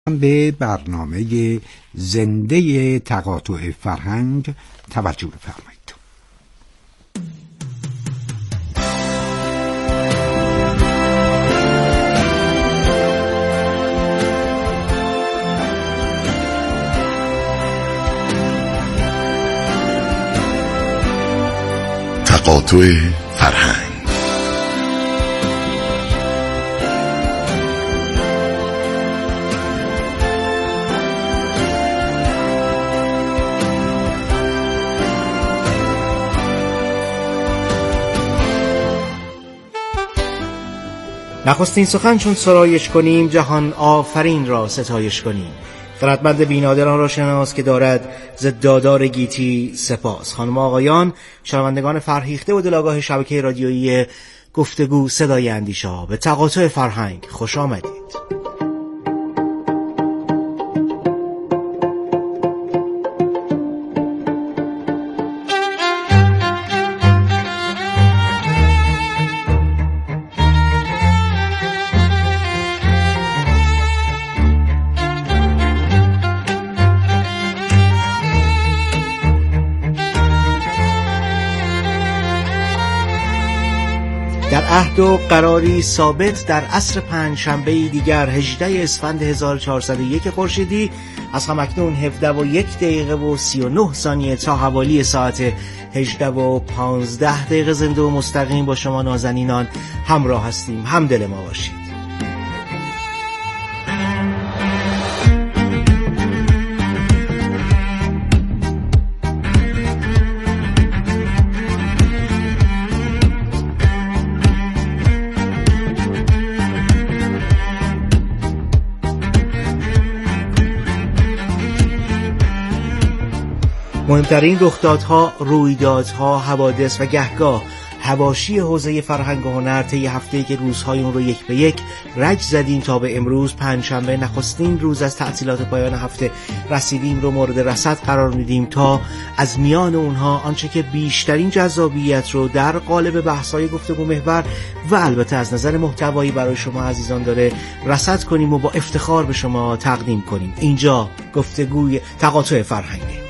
به برنامه زنده تقاطع فرهنگ توجه بفرمایید. تقاطع فرهنگ. نخستین سخن چون سرایش کنیم، جهان آفرین را ستایش کنیم. خردمند بینادران را شناس که دارد ز دادار گیتی سپاس. خانم آقایان، شنوندگان فرهیخته و دلاگاه شبکه رادیویی گفتگو صدای اندیشه، به تقاطع فرهنگ خوش آمدید. در عهد و قراری ثابت در عصر پنجشنبه دیگر 18 اسفند 1401 خورشیدی از همکنون 17:01:39 تا حوالی ساعت 18:15 زنده و مستقیم با شما نازنینان همراه هستیم. همدل ما باشید. مهمترین رخدادها، رویدادها، حوادث و گهگاه حواشی حوزه فرهنگ و هنر طی هفته‌ای که روزهای اون رو یک به یک رج زدیم تا به امروز پنجشنبه نخستین روز از تعطیلات پایان هفته رسیدیم رو مورد رصد قرار میدیم تا از میان اونها آنچه که بیشترین جذابیت رو در قالب بحث‌های گفتگو محور و البته از نظر محتوایی برای شما عزیزان داره رصد کنیم و با افتخار به شما تقدیم کنیم. اینجا گفتگوی تقاطع فرهنگه.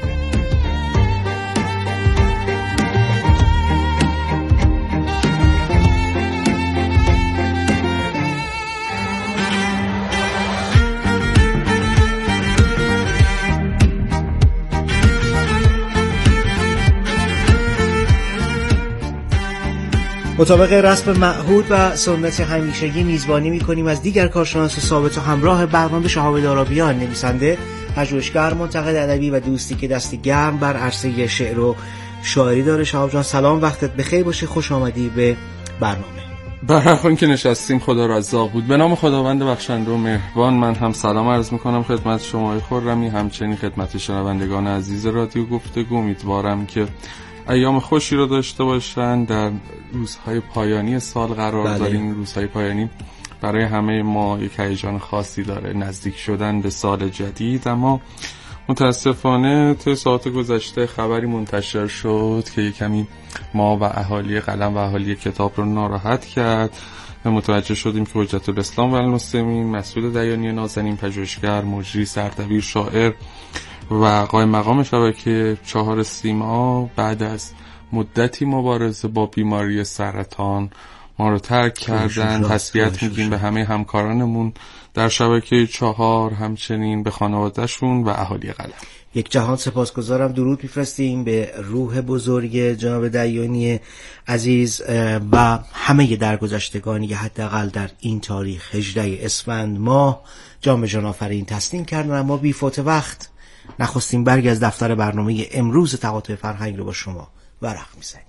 مطابق رسم معهود و سنت همیشگی میزبانی می‌کنیم از دیگر کارشناس ثابت و همراه برنامه شهاب دارابیان، نویسنده، پژوهشگر، منتقد ادبی و دوستی که دستی گرم بر عرصه شعر و شاعری داره. شهاب جان سلام، وقتت بخیر باشه، خوش آمدی به برنامه. برخون که نشستیم خدا رزاق بود. به نام خداوند بخشنده و مهربان من هم سلام عرض می‌کنم خدمت شما خرمی، همچنین خدمت شنوندگان عزیز رادیو گفتگو. امیدوارم که ایام خوشی رو داشته باشن. در روزهای پایانی سال قرار داریم. روزهای پایانی برای همه ما یک هیجان خاصی داره، نزدیک شدن به سال جدید. اما متاسفانه طی ساعات گذشته خبری منتشر شد که یک کمی ما و اهالی قلم و اهالی کتاب رو ناراحت کرد. متوجه شدیم که حجت الاسلام و المسلمین، مسئول دیانی نازنین، پژوهشگر، مجری، سردبیر، شاعر و قائم مقام شبکه 4 سیما بعد از مدتی مبارزه با بیماری سرطان ما رو ترک کردن. تسلیت میگیم به همه همکارانمون در شبکه 4، همچنین به خانوادهشون و اهالی قلم. یک جهان سپاسگزارم. درود میفرستیم به روح بزرگ جناب دیانی عزیز و همه درگذشتگانی که حداقل در این تاریخ 18 اسفند ماه جان به جان آفرین تسلیم کردن. اما بی فوت وقت نخستین برگ از دفتر برنامه امروز تقاطع فرهنگ رو با شما ورق میزنیم.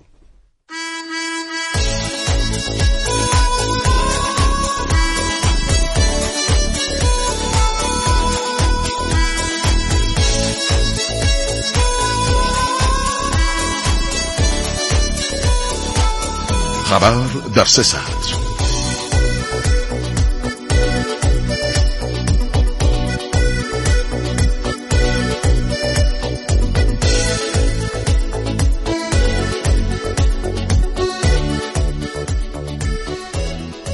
خبر در 3 ساعت.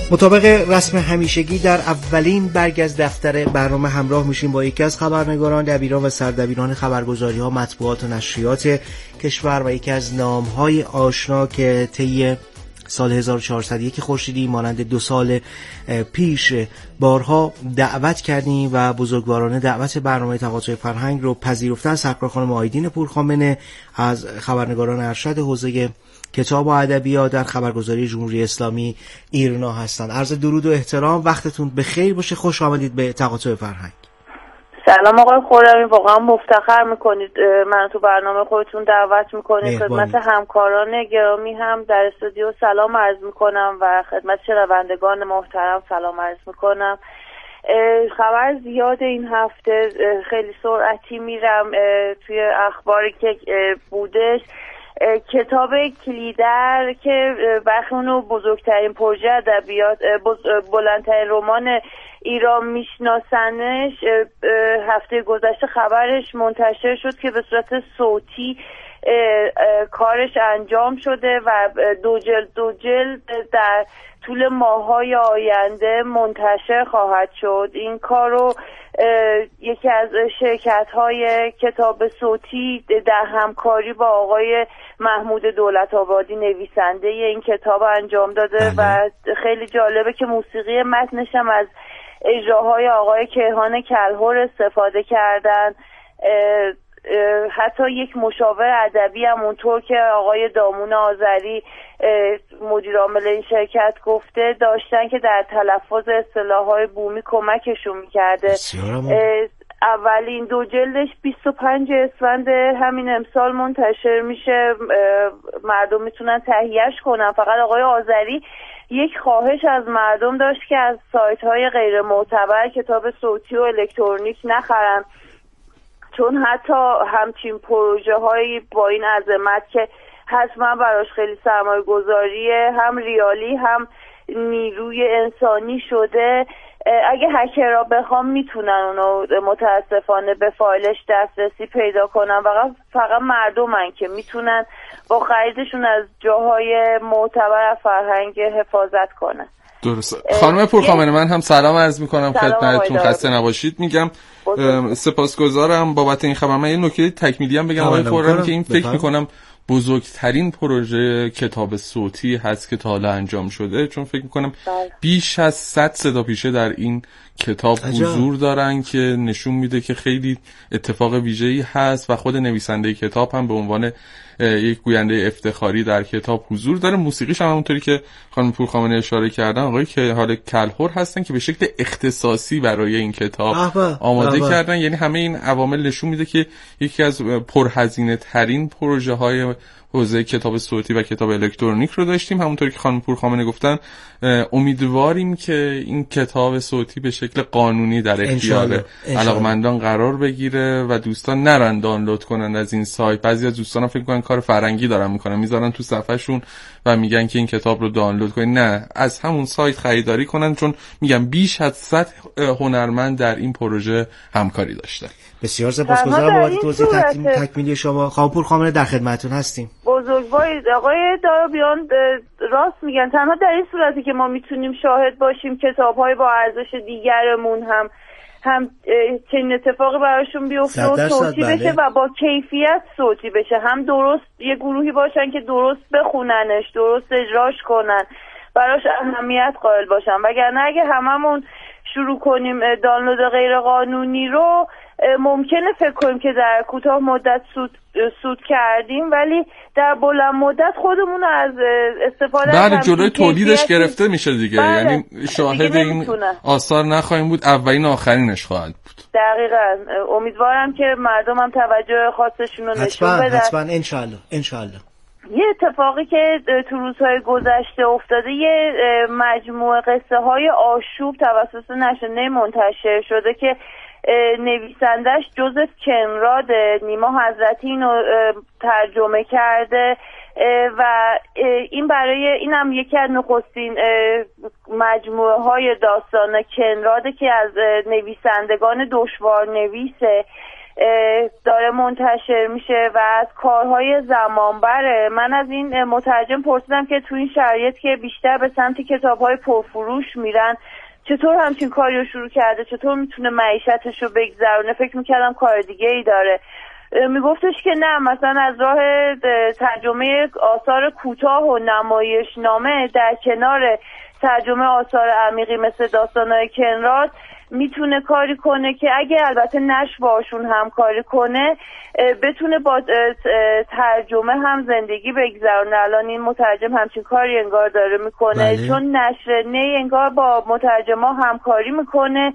مطابق رسم همیشگی در اولین برگ از دفتر برنامه همراه میشیم با یکی از خبرنگاران، دبیران و سردبیران خبرگزاری‌ها، مطبوعات و نشریات کشور و یکی از نام‌های آشنا که طی سال 1401 خورشیدی مانند 2 سال پیش بارها دعوت کردیم و بزرگوارانه دعوت برنامه تقاطع فرهنگ رو پذیرفتن. سرکار خانم آیدین پورخامنه از خبرنگاران ارشد حوزه کتاب و ادبیات در خبرگزاری جمهوری اسلامی ایرنا هستند. عرض درود و احترام، وقتتون بخیر باشه، خوش آمدید به تقاطع فرهنگ. سلام آقای خرمی، واقعا مفتخر میکنید من تو برنامه خودتون دعوت میکنید. خدمت همکاران گرامی هم در استودیو سلام عرض میکنم و خدمت شنوندگان محترم سلام عرض میکنم. خبر زیاد این هفته، خیلی سرعتی میرم توی اخباری که بودش. کتاب کلیدر که برخی اونو بزرگترین پروژه ادبیات، بلندترین رمان ایران میشناسنش، هفته گذشته خبرش منتشر شد که به صورت صوتی کارش انجام شده و دو جلد در طول ماه‌های آینده منتشر خواهد شد. این کارو یکی از شرکت‌های کتاب صوتی در همکاری با آقای محمود دولت‌آبادی نویسنده این کتاب انجام داده و خیلی جالبه که موسیقی متنش هم از اجراهای آقای کیهان کلهر استفاده کردن. حتی یک مشاور ادبی هم اونطور که آقای دامون آذری مدیر عامل این شرکت گفته داشتن که در تلفظ اصطلاح‌های بومی کمکشون می‌کرده. اولین 2 جلدش 25 اسفند همین امسال منتشر میشه، مردم میتونن تهیه‌اش کنن. فقط آقای آذری یک خواهش از مردم داشت که از سایت‌های غیر معتبر کتاب صوتی و الکترونیک نخرن، چون حتی همچین پروژه هایی با این عظمت که حتما براش خیلی سرمایه گذاریه، هم ریالی هم نیروی انسانی شده، اگه هکرها بخوام میتونن اونو متاسفانه به فایلش دسترسی پیدا کنن. فقط مردمن که میتونن با خریدشون از جاهای معتبر فرهنگ حفاظت کنن. درسته. خانم پورخامنه، من هم سلام عرض میکنم خدمتتون، خسته نباشید میگم. سپاسگزارم بابت این خبر. من یه نکته تکمیلی هم بگم آقای خورمی که این فکر میکنم بزرگترین پروژه کتاب صوتی هست که تا حالا انجام شده، چون فکر میکنم بیش از 100 صداپیشه در این کتاب حضور دارن که نشون میده که خیلی اتفاق ویژه‌ای هست و خود نویسنده کتاب هم به عنوان یک گوینده افتخاری در کتاب حضور داره. موسیقیش هم همونطوری که خانم پورخامنه اشاره کردن آقای که حال کلهر هستن که به شکل اختصاصی برای این کتاب آماده کردن. یعنی همه این عوامل نشون میده که یکی از پرهزینه ترین پروژه های حوزه کتاب صوتی و کتاب الکترونیک رو داشتیم. همونطوری که خانم پورخامنه گفتن امیدواریم که این کتاب صوتی به شکل قانونی در اختیار علاقمندان قرار بگیره و دوستان نرن دانلود کنن از این سایت. بعضی از دوستان فکر میکنن کار فرنگی دارن میکنن، میذارن تو صفحهشون و میگن که این کتاب رو دانلود کنین. نه، از همون سایت خریداری کنن، چون میگم بیش از 100 هنرمند در این پروژه همکاری داشته. بسیار سپاسگزارم بابت توضیح تکمیلی شما. خانم پورخامنه در خدمتتون هستیم. بزرگوارید آقای دارابیان، راست میگن. تنها در این صورتی که ما میتونیم شاهد باشیم کتاب‌های با ارزش دیگرمون هم چنین اتفاقی براشون بیفته و صوتی بشه و با کیفیت صوتی بشه، هم درست یه گروهی باشن که درست بخوننش، درست اجراش کنن، براش اهمیت قائل باشن. وگرنه اگه هممون شروع کنیم دانلود غیر قانونی رو، ممکنه فکر کنیم که در کوتاه مدت سود کردیم، ولی در بلند مدت خودمون از استفاده بعد جلوی تولیدش گرفته میشه دیگه. یعنی شاهد این آثار نخواهیم بود، اولین آخرینش خواهد بود. دقیقاً. امیدوارم که مردم هم توجه خاصشون رو نشون بدن. حتما انشالله. یه اتفاقی که تو روزهای گذشته افتاده، یه مجموعه قصه های آشوب توسط نشریه منتشر شده که نویسندش جوزف کنراد، نیما حضرتی اینو ترجمه کرده و این هم یکی از نخستین مجموعه های داستان کنراده که از نویسندگان دشوار نویسه. داره منتشر میشه و از کارهای زمانبره. من از این مترجم پرسیدم که تو این شرایط که بیشتر به سمت کتاب‌های پرفروش میرن چطور همچین کاری رو شروع کرده، چطور میتونه معیشتش رو بگذرونه. فکر میکردم کار دیگه ای داره. میگفتش که نه، مثلا از راه ترجمه آثار کوتاه و نمایشنامه در کنار ترجمه آثار عمیقی مثل داستان‌های کنراد میتونه کاری کنه که اگه البته نشر باشون همکاری کنه بتونه با ترجمه هم زندگی بگذرونه. الان این مترجم همچین کاری انگار داره میکنه. بله. چون نشر نی انگار با مترجما همکاری میکنه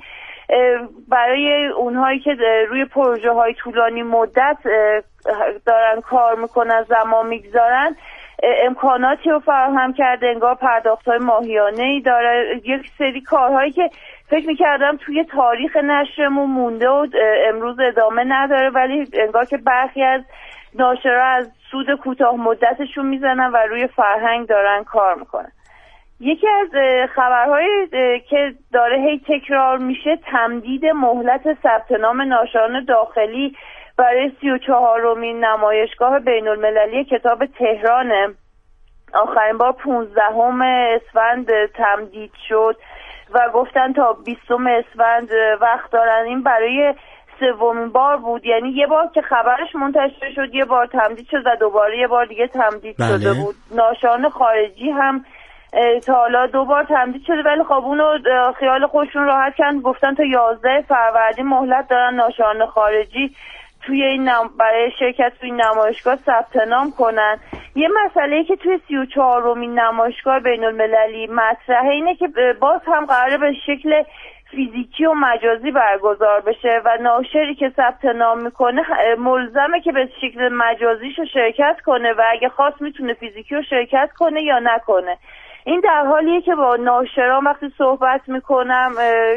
برای اونهایی که روی پروژه های طولانی مدت دارن کار میکنن، زمان میگذارن، امکاناتی رو فراهم کرده. انگار پرداخت‌های ماهیانه‌ای داره، یک سری کارهایی که فکر می‌کردم توی تاریخ نشرمون مونده و امروز ادامه نداره، ولی انگار که برخی از ناشرا از سود کوتاه مدتشون میزنن و روی فرهنگ دارن کار میکنن. یکی از خبرهایی که داره هی تکرار میشه تمدید مهلت ثبت نام ناشران داخلی برای 34مین نمایشگاه بین المللی کتاب تهرانه. آخرین بار 15 اسفند تمدید شد و گفتن تا 20 اسفند وقت دارن. این برای سومین بار بود، یعنی یه بار که خبرش منتشر شد یه بار تمدید شد و دوباره یه بار دیگه تمدید شده بود. ناشران خارجی هم تا حالا 2 بار تمدید شده، ولی خب اونو خیال خودشون راحت کردن، گفتن تا 11 فروردین مهلت دارن ناشران خارجی توی این برای شرکت توی این نمایشگاه ثبت نام کنن. یه مسئله‌ای که توی 34مین نمایشگاه بین المللی مطرحه اینه که باز هم قراره به شکل فیزیکی و مجازی برگزار بشه و ناشری که ثبت نام میکنه ملزمه که به شکل مجازیشو شرکت کنه و اگه خواست میتونه فیزیکی رو شرکت کنه یا نکنه. این در حالیه که با ناشران وقتی صحبت میکنم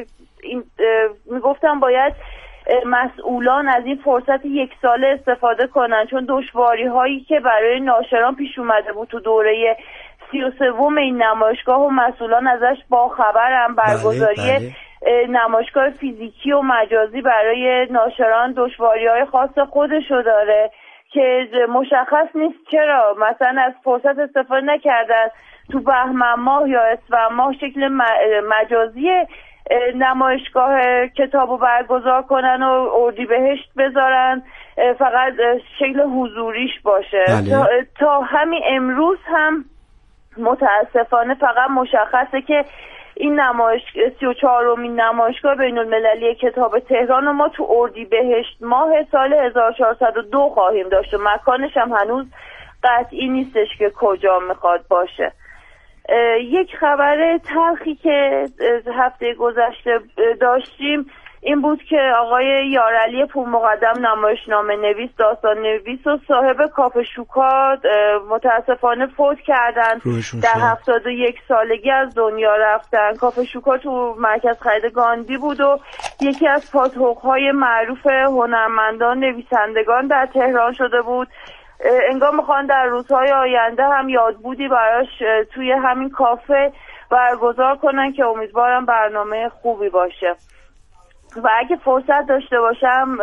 میگفتم باید مسئولان از این فرصت 1 ساله استفاده کنن، چون دشواری هایی که برای ناشران پیش اومده بود تو دوره 33 این نمایشگاه و مسئولان ازش باخبرن. برگزاری نمایشگاه فیزیکی و مجازی برای ناشران دشواری های خاص خودشو داره که مشخص نیست چرا مثلا از فرصت استفاده نکردن تو بهمن ماه یا اسفند ماه شکل مجازی نمایشگاه کتابو برگزار کنن و اردیبهشت بذارن فقط شکل حضوریش باشه. تا همین امروز هم متاسفانه فقط مشخصه که این 34مین نمایشگاه بین المللی کتاب تهران رو ما تو اردیبهشت ماه سال 1402 خواهیم داشت و مکانش هم هنوز قطعی نیستش که کجا میخواد باشه. یک خبر تلخی که هفته گذشته داشتیم این بود که آقای یارعلی پورمقدم نمایشنامه نویس، داستان نویس و صاحب کافه شوکا متاسفانه فوت کردن. در 71 سالگی از دنیا رفتن. کافه شوکا تو مرکز خرید گاندی بود و یکی از پاتوق‌های معروف هنرمندان نویسندگان در تهران شده بود. انگار میخوان در روزهای آینده هم یادبودی براش توی همین کافه برگزار کنن که امیدوارم برنامه خوبی باشه. و اگه فرصت داشته باشم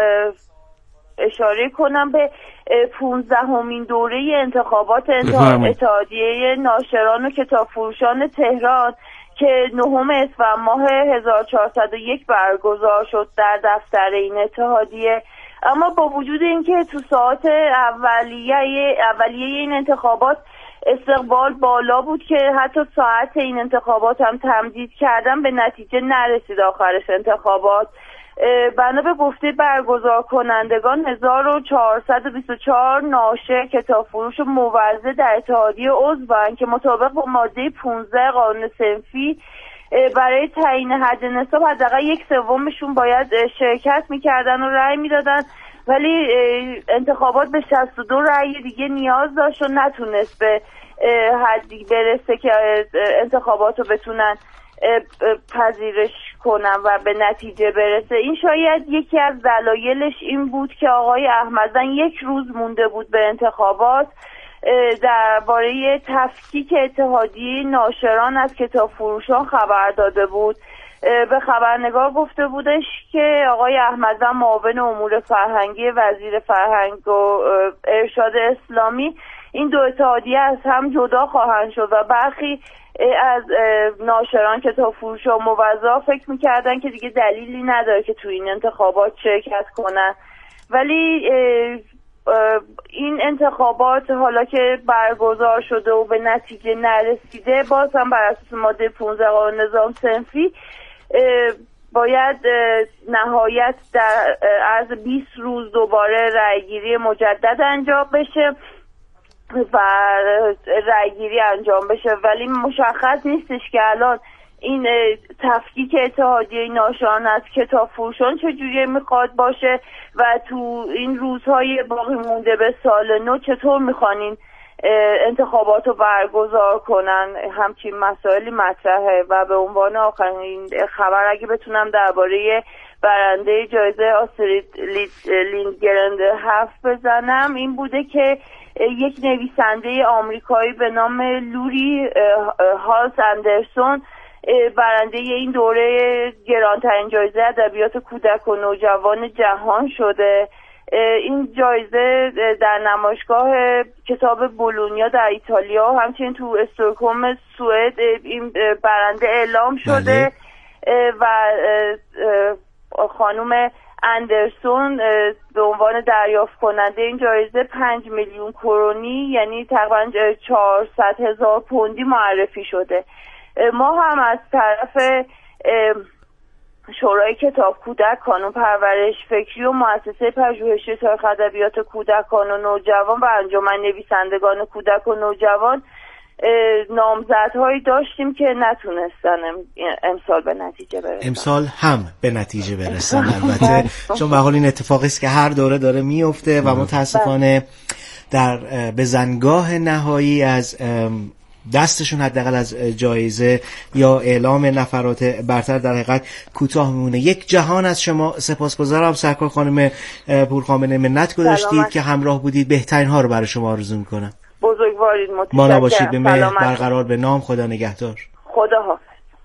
اشاره کنم به 15مین دوره انتخابات اتحادیه ناشران و کتاب فروشان تهران که 9 اسفند ماه 1401 برگزار شد در دفتر این اتحادیه. اما با وجود اینکه تو ساعات اولیه این انتخابات استقبال بالا بود که حتی ساعت این انتخابات هم تمدید کردن، به نتیجه نرسید آخرش انتخابات. بنا به گفته برگزار کنندگان 1424 ناشر کتاب فروش موزع در اتحادیه عضوان که مطابق با ماده 15 قانون صنفی برای تعیین حد نصاب حداقل 1/3 باید شرکت میکردن و رأی میدادن، ولی انتخابات به 62 رأی دیگه نیاز داشت و نتونست به حدی برسه که انتخابات رو بتونن پذیرش کنن و به نتیجه برسه. این شاید یکی از دلایلش این بود که آقای احمدزن 1 روز مونده بود به انتخابات درباره تفکیک اتحادیه ناشران از کتاب فروشان خبر داده بود. به خبرنگار گفته بودش که آقای احمدزن معاون امور فرهنگی وزیر فرهنگ و ارشاد اسلامی این دو اتحادیه از هم جدا خواهند شد و برخی از ناشران کتابفروش و موزعا فکر میکردن که دیگه دلیلی نداره که تو این انتخابات شرکت کنن، ولی این انتخابات حالا که برگزار شده و به نتیجه نرسیده، باز هم بر اساس ماده 15 قانون نظام صنفی باید نهایت در عرض 20 روز دوباره رأیگیری مجدد انجام بشه و رأیگیری انجام بشه، ولی مشخص نیستش که الان این تفکیک اتحادیه ناشران از کتابفروشان چجوری میخواد باشه و تو این روزهای باقی مونده به سال نو چطور میخوانین انتخابات رو برگزار کنن. همچین مسائلی مطرحه. و به عنوان آخرین خبر اگه بتونم درباره برنده جایزه آسترید لیندگرن حرف بزنم، این بوده که یک نویسنده آمریکایی به نام لوری هالس اندرسون برنده این دوره گرانترین جایزه ادبیات کودک و نوجوان جهان شده. این جایزه در نمایشگاه کتاب بولونیا در ایتالیا و همچنین تو استکهلم سوئد این برنده اعلام شده و خانم اندرسون به عنوان دریافت کننده این جایزه 5 میلیون کرونی یعنی تقریبا 400,000 پوندی معرفی شده. ما هم از طرف شورای کتاب کودک، کانون پرورش فکری و مؤسسه پژوهشی تاریخ ادبیات کودکان و نوجوان و انجمن نویسندگان کودک و نوجوان نامزدهایی داشتیم که نتونستن امسال به نتیجه برسن. امسال هم به نتیجه برسن البته چون به حال این اتفاقی است که هر دوره داره میفته و متاسفانه در بزنگاه نهایی از دستشون حداقل از جایزه یا اعلام نفرات برتر در حقیقت کوتاه میمونه. یک جهان از شما سپاسگزارم سرکار خانم پورخامنه، منت گذاشتید که همراه بودید. بهترین ها رو برای شما آرزو میکنم. بزرگوارید، متشکرم. ما نباشید، به مهر برقرار، به نام، خدا نگهدار. خدا حافظ.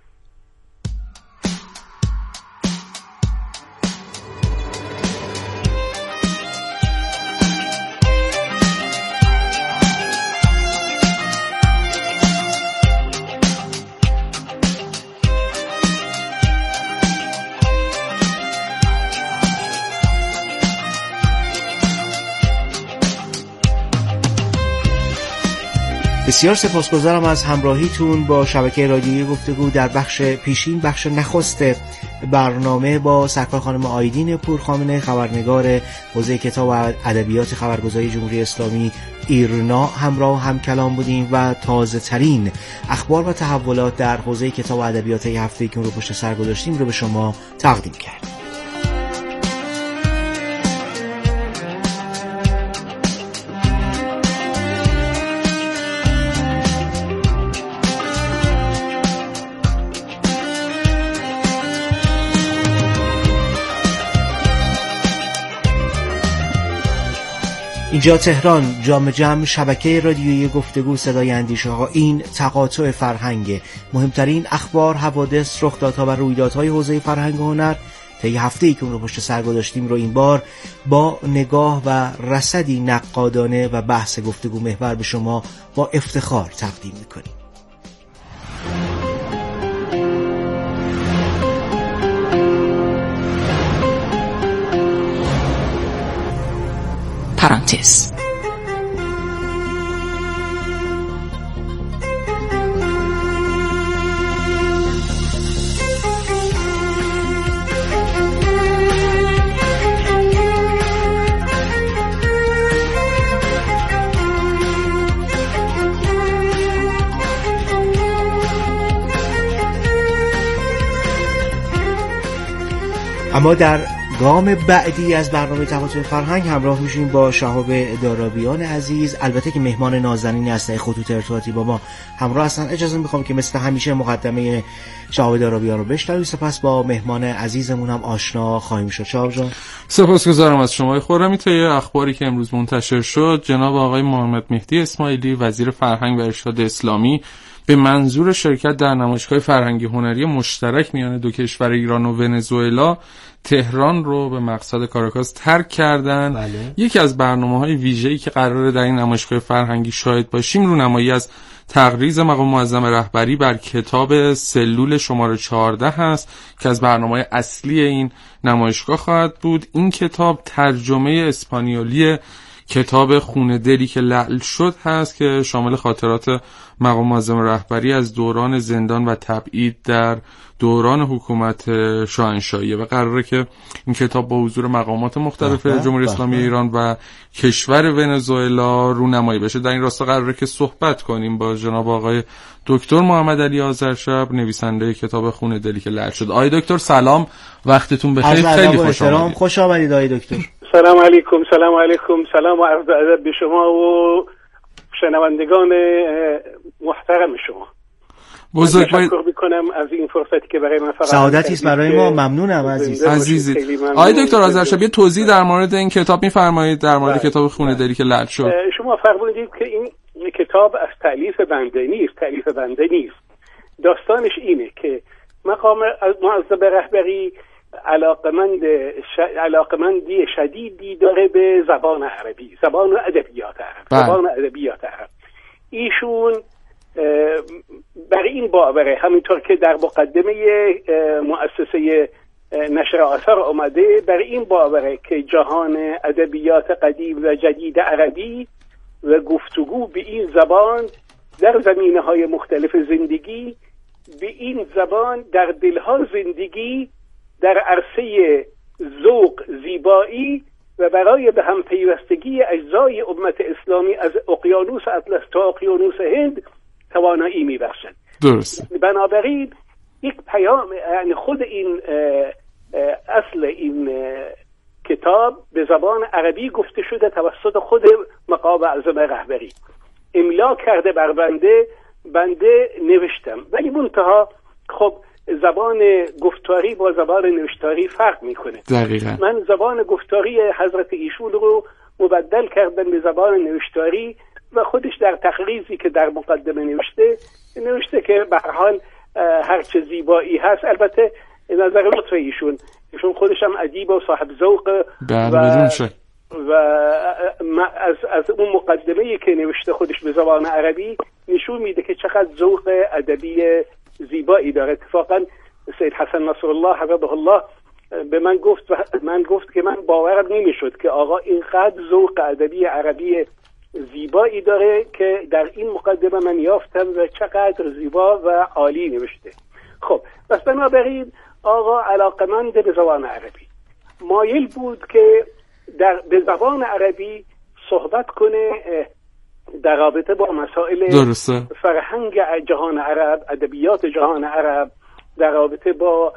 بسیار سپاسگزارم از همراهیتون با شبکه رادیویی گفتگو در بخش پیشین، بخش نخست برنامه با سرکار خانم آیدین پورخامنه، خبرنگار حوزه کتاب و ادبیات خبرگزاری جمهوری اسلامی ایرنا همراه هم کلام بودیم و تازه ترین اخبار و تحولات در حوزه کتاب و ادبیات هفته‌ای که اون رو پشت سر گذاشتیم رو به شما تقدیم کردیم. اینجا تهران، جام جم، شبکه رادیویی گفتگو صدای اندیشه ها. این تقاطع فرهنگ، مهمترین اخبار، حوادث، رخدادها و رویدادهای حوزه فرهنگ و هنر طی هفته‌ای که اون رو پشت سر گذاشتیم رو این بار با نگاه و رصدی نقادانه و بحث گفتگو محور به شما با افتخار تقدیم می‌کنیم. پرانتز. اما در گام بعدی از برنامه تقاطع فرهنگ همراه میشیم با شهاب دارابیان عزیز، البته که مهمان نازنین از خطوط ارتباطی با ما همراه هستن. اجازه میخوام که مثل همیشه مقدمه شهاب دارابیان رو بشنویم، سپس با مهمان عزیزمون هم آشنا خواهیم شد. شهاب جان سپاسگزارم از شما. خورمی طی اخباری که امروز منتشر شد، جناب آقای محمد مهدی اسماعیلی وزیر فرهنگ و ارشاد اسلامی به منظور شرکت در نمایشگاه فرهنگی هنری مشترک میان دو کشور ایران و ونزوئلا تهران رو به مقصد کاراکاس ترک کردن. بله. یکی از برنامه‌های ویژه‌ای که قراره در این نمایشگاه فرهنگی شاهد باشیم رونمایی از تقریض مقام معظم رهبری بر کتاب سلول شماره 14 هست که از برنامه‌های اصلی این نمایشگاه خواهد بود. این کتاب ترجمه اسپانیولی کتاب خون دلی که لعل شد هست که شامل خاطرات مقام معظم رهبری از دوران زندان و تبعید در دوران حکومت شاهنشاهیه و قراره که این کتاب با حضور مقامات مختلف جمهوری اسلامی ایران و کشور ونزوئلا رونمایی بشه. در این راستا قراره که صحبت کنیم با جناب آقای دکتر محمد علی آذرشب، نویسنده کتاب خون دلی که لعل شد. آقای دکتر سلام، وقتتون بخیر. خیلی خوش آمدید آقای دکتر. سلام علیکم. سلام و عرض ادب به شما و شنوندگان محترم شما. تشکر میکنم از این فرصتی که برای من فراهم سعادتی است برای ما. ممنونم عزیزی. آقای دکتر آذرشب، یه توضیح در مورد این کتاب میفرمایید، در مورد کتاب خون دلی که لعل شد؟ شما فرمودید که این کتاب از تألیف بنده نیست. داستانش اینه که مقام معظم رهبری علاقمندی شدیدی داره به زبان عربی، زبان و ادبیات عرب. ایشون برای این باوره، همینطور که در مقدمه مؤسسه نشر آثار اومده، برای این باوره که جهان ادبیات قدیم و جدید عربی و گفتگو به این زبان در زمینه‌های مختلف زندگی، به این زبان در دلها زندگی، در عرصه ذوق زیبایی و برای به هم پیوستگی اجزای امت اسلامی از اقیانوس اطلس تا اقیانوس هند توانایی می‌بخشد. درسته. بنابراین یک پیام، یعنی خود این اصل این کتاب به زبان عربی گفته شده توسط خود مقام معظم رهبری، املا کرده بر بنده نوشتم، ولی منتها خب زبان گفتاری با زبان نوشتاری فرق میکنه. دقیقاً. من زبان گفتاری حضرت ایشون رو مبدل کردم به زبان نوشتاری و خودش در تقریضی که در مقدمه نوشته که به هر حال هر چه زیبایی هست، البته نظر لطف ایشون خودش هم ادیب و صاحب ذوق و از اون مقدمه‌ای که نوشته خودش به زبان عربی نشون میده که چقدر ذوق ادبی زیبایی داره. اتفاقا سید حسن نصرالله حفظه الله به من گفت که من باورم نمیشد که آقا اینقدر ذوق ادبی عربی زیبایی داره که در این مقدمه من یافتم و چقدر زیبا و عالی نوشته. خب پس بنابراین آقا علاقمند به زبان عربی، مایل بود که به زبان عربی صحبت کنه در رابطه با مسائل فرهنگ جهان عرب، ادبیات جهان عرب، در رابطه با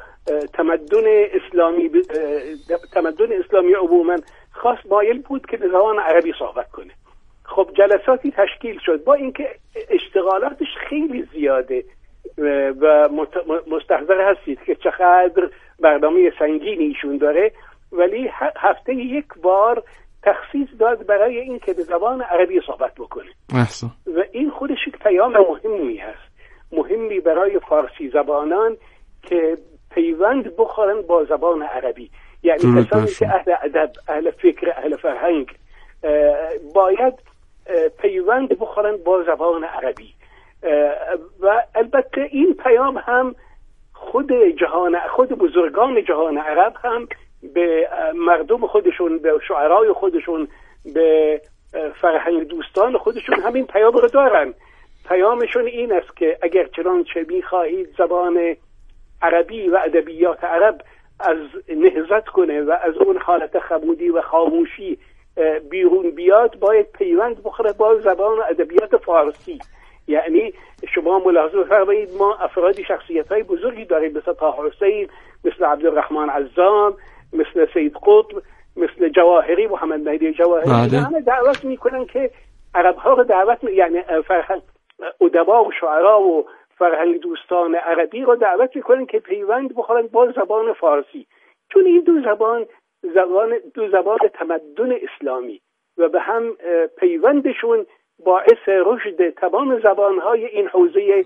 تمدن اسلامی عموما خاص مایل بود که به زبان عربی صحبت کنه. خب جلساتی تشکیل شد، با اینکه اشتغالاتش خیلی زیاده و مستحضر هستید که چقدر برنامه سنگینی ایشون داره، ولی هفته یک بار تخصیص داد برای این که به زبان عربی صحبت بکنه. و این خودش یک پیام مهمی برای فارسی زبانان که پیوند بخورن با زبان عربی. یعنی کسانی که اهل ادب، اهل فکر، اهل فرهنگ باید پیوند بخورن با زبان عربی. و البته این پیام هم خود بزرگان جهان عرب هم به مردم خودشون، به شعرای خودشون، به فرهنگ دوستان خودشون همین پیام رو دارن. پیامشون این است که اگر چنانچه می‌خواهید زبان عربی و ادبیات عرب از نهضت کنه و از اون حالت خمودی و خاموشی بیرون بیاد، باید پیوند بخوره با زبان و ادبیات فارسی. یعنی شما ملاحظه بفرمایید ما افرادی، شخصیت‌های بزرگی داریم مثل طه حسین، مثل عبدالرحمن عزام، مثل سید قطب، مثل جواهری، محمد مهدی جواهری. همه دعوت میکنن که عرب‌ها رو یعنی ادبا و شعرا و فرهنگ دوستان عربی رو دعوت میکنن که پیوند بخورن با زبان فارسی، چون این دو زبان تمدن اسلامی و به هم پیوندشون باعث رشد تمام زبانهای این حوزه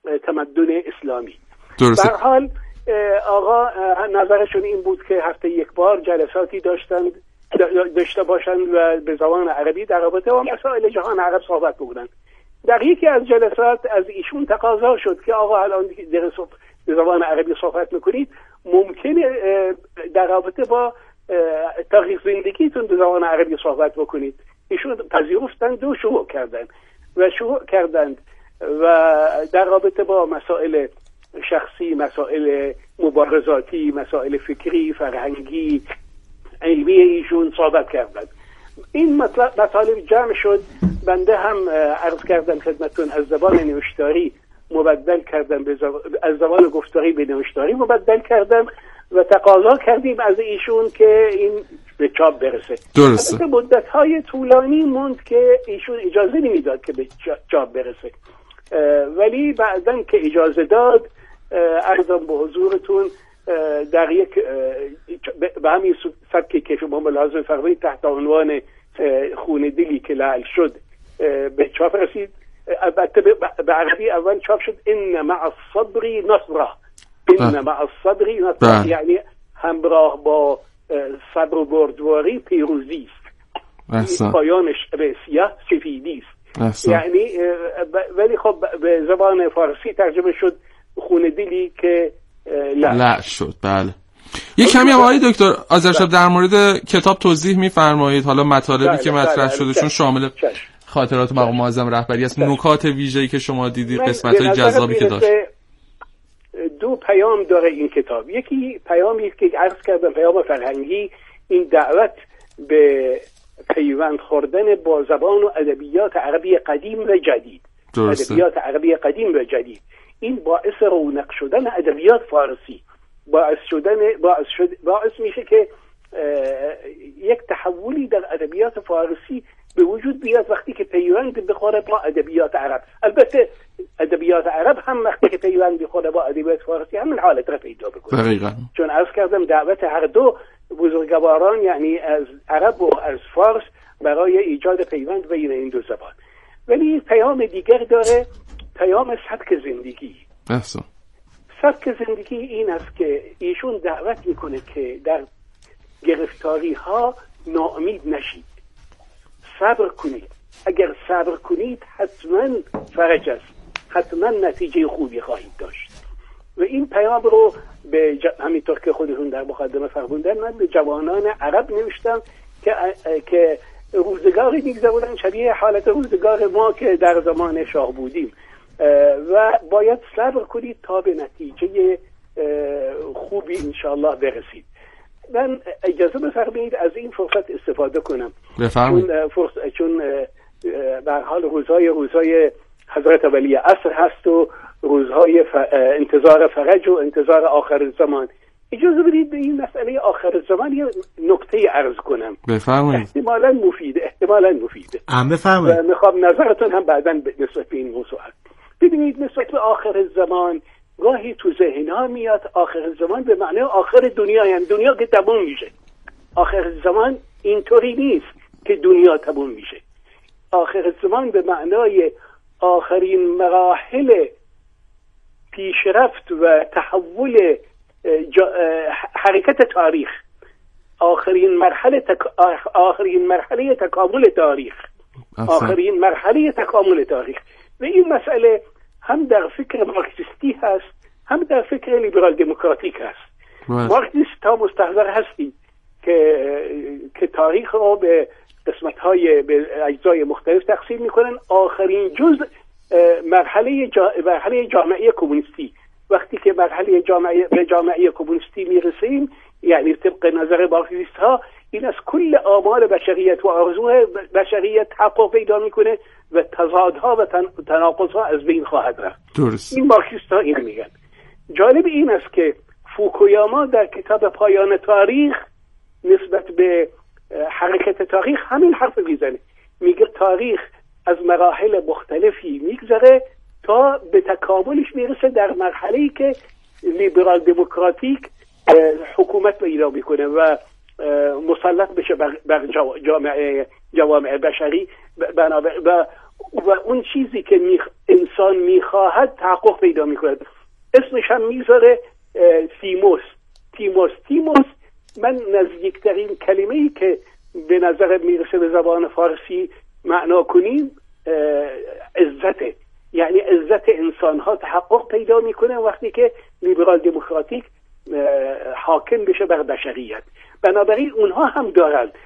تمدن اسلامی. درسته. در حال آقا نظرشون این بود که هفته یک بار جلساتی داشته باشند و به زبان عربی در رابطه با مسائل جهان عرب صحبت بکنند. در یکی از جلسات از ایشون تقاضا شد که آقا الان به زبان عربی صحبت میکنید، ممکنه در رابطه با تاریخ زندگیتون به زبان عربی صحبت بکنید. ایشون پذیرفتند و شروع کردند و در رابطه با مسائل شخصی، مسائل مبارزاتی، مسائل فکری، فرهنگی، علمی ایشون صحبت کردند. این مطالب جمع شد. بنده هم عرض کردم خدمتتون از زبان نوشتاری مبدل کردم از زبان گفتاری به نوشتاری مبدل کردم و تقاضا کردیم از ایشون که این به چاپ برسه. درسته. مدت‌های طولانی موند که ایشون اجازه نمیداد که به چاپ برسه، ولی بعداً که اجازه داد عرضم به حضورتون در یک به همین سبکی که شما ملاحظه فرمایید تحت عنوان خون دلی که لعل شد به چاپ رسید. البته به عربی اول چاپ شد ان مع الصبر نصرا، ان مع الصبر نصرا، یعنی همراه با صبر و بردباری پیروزی است. پایانش به سیاه سفیدی است. یعنی ولی خب به زبان فارسی ترجمه شد خون دلی که لعل شد. بله. یه کمی هم آقای دکتر آذرشب در مورد کتاب توضیح می‌فرمایید؟ حالا مطالبی که مطرح شده چون شامل خاطرات مقام معظم رهبری است، نکات ویژه‌ای که شما دیدی، قسمت‌های جذابی که داشت. دو پیام داره این کتاب. یکی پیامی که عرض کردم پیام فرهنگی، این دعوت به پیوند خوردن با زبان و ادبیات عربی قدیم و جدید. ادبیات عربی قدیم و جدید این باعث رونق شدن ادبیات فارسی، باعث میشه که یک تحولی در ادبیات فارسی به وجود بیاد وقتی که پیوند بخوره با ادبیات عرب. البته ادبیات عرب هم وقتی که پیوند بخوره با ادبیات فارسی همین حالت را پیدا بکنه. دقیقاً. چون عرض کردم دعوت هر دو بزرگواران یعنی از عرب و از فارس برای ایجاد پیوند بین این دو زبان. ولی پیام دیگر داره، پیام سبک زندگی. سبک زندگی این است که ایشون دعوت میکنه که در گرفتاری ها ناامید نشید، صبر کنید. اگر صبر کنید حتما فرج است، حتما نتیجه خوبی خواهید داشت. و این پیام رو به همینطور که خودشون در مقدمه فرمودن من به جوانان عرب نوشتم که روزگاری میگذرونن شبیه حالت روزگار ما که در زمان شاه بودیم و باید صبر کنید تا به نتیجه خوبی انشاءالله برسید. من اجازه بفرمایید از این فرصت استفاده کنم. بفرمایید. چون به هر حال روزهای حضرت ولی عصر هست و روزهای انتظار فرج و انتظار آخر زمان. اجازه بدید به این مسئله آخر زمان یه نکته عرض کنم. بفرمایید. احتمالاً مفیده. بفرمایید. میخوام نظرتون هم بعداً نسبت به این موضوع هست. ببینید نسبت به آخر زمان گاهی تو ذهن ها میاد آخر زمان به معنی آخر دنیا، یعنی دنیا که تموم میشه. آخر زمان اینطوری نیست که دنیا تموم میشه. آخر زمان به معنای آخرین مراحل پیشرفت و تحول حرکت تاریخ، آخرین مرحله تکامل تاریخ، آخرین مرحله تکامل تاریخ. و این مسئله هم در فکر مارکسیستی هست هم در فکر لیبرال دموکراتیک هست. مارکسیست ها مستحضر هستیم که تاریخ رو به قسمت‌های به اجزای مختلف تقسیم میکنن. آخرین جزء مرحله جامعه کمونیستی. وقتی که مرحله جامعه کمونیستی میرسیم، یعنی طبق نظر مارکسیست ها این از کل آمال بشریت و آرزوهای بشریت تحقق پیدا میکنه و تضادها و تناقضها از بین خواهد رفت. درست. این مارکسیست ها این میگن. جالب این است که فوکویاما در کتاب پایان تاریخ نسبت به حرکت تاریخ همین حرف میزنه. میگه تاریخ از مراحل مختلفی میگذره تا به تکاملش میرسه در مرحله‌ای که لیبرال دموکراتیک حکومت پیدا میکنه و مسلط بشه بر جوامع بشری. و و اون چیزی که انسان میخواهد تحقق پیدا میکند. اسمش هم میذاره تیموس. من نزدیکترین کلمه‌ای که به نظر میرسه به زبان فارسی معنا کنیم عزته. یعنی عزت انسان ها تحقق پیدا میکنه وقتی که لیبرال دموکراتیک حاکم بشه بر بشریت. بنابراین اونها هم دارن